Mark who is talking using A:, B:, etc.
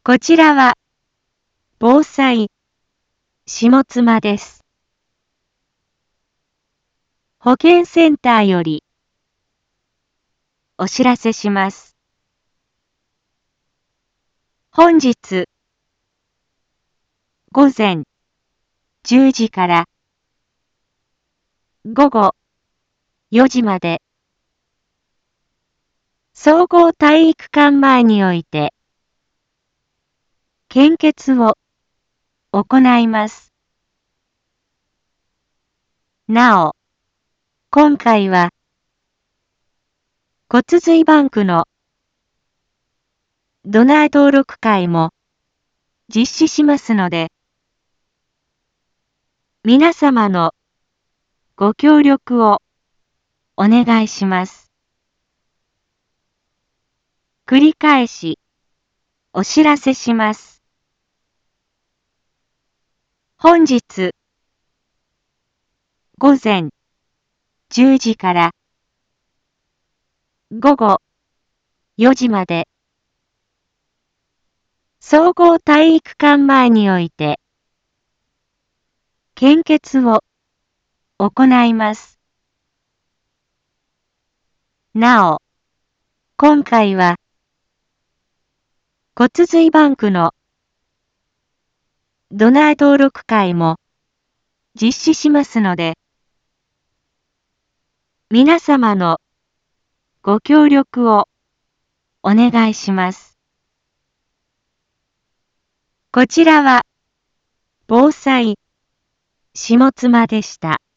A: こちらは、防災、下妻です。保健センターより、お知らせします。本日、午前10時から午後4時まで、総合体育館前において、献血を行います。なお、今回は、骨髄バンクのドナー登録会も実施しますので、皆様のご協力をお願いします。繰り返しお知らせします。本日午前10時から午後4時まで総合体育館前において献血を行います。なお、今回は骨髄バンクのドナー登録会も実施しますので、皆様のご協力をお願いします。こちらは防災、下妻でした。